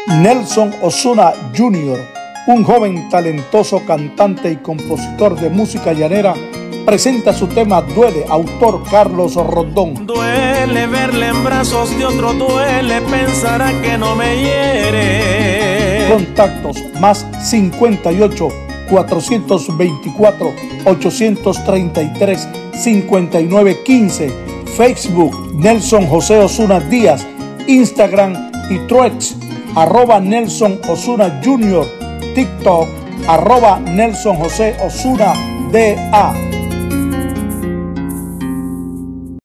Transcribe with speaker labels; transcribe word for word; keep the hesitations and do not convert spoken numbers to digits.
Speaker 1: Nelson Osuna junior, un joven talentoso cantante y compositor de música llanera, presenta su tema Duele, autor Carlos Rondón.
Speaker 2: Duele verle en brazos de otro, duele, pensará que no me hiere.
Speaker 1: Contactos más cincuenta y ocho, cuatrocientos veinticuatro, ochocientos treinta y tres, cincuenta y nueve quince. Facebook Nelson José Osuna Díaz. Instagram y Threads arroba Nelson Osuna junior. TikTok arroba Nelson José Osuna D A.